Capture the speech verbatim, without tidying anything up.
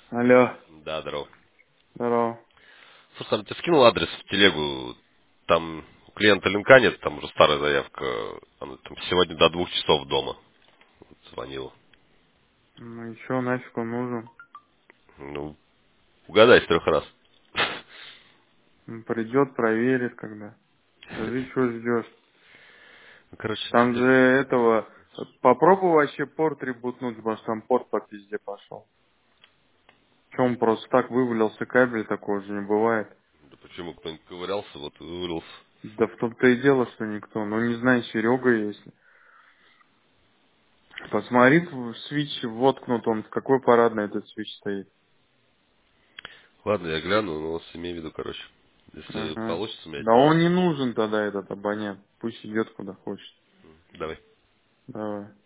Алло, Да, здорово. здорово. Слушай, там тебе скинул адрес в телегу, там у клиента линка нет, там уже старая заявка, она там сегодня до двух часов дома звонила. Ну и чё, нафиг он нужен? Ну, угадай с трех раз. Он придет, проверит, когда. Скажи, что ждешь. Ну, короче, Там же тебе- этого... Попробуй вообще порт ребутнуть, потому что там порт по пизде пошел. Че он просто так вывалился, кабель такого же не бывает. да почему кто-нибудь ковырялся, вот и вывалился. Да в том-то и дело, что никто. Ну не знаю, Серега если. Посмотри, в свич воткнут он, в какой парадной этот свич стоит. Ладно, я гляну, но имею в виду, короче, если Ага. получится у меня Да он не нужен тогда, этот абонент. Пусть идет куда хочет. давай. Давай.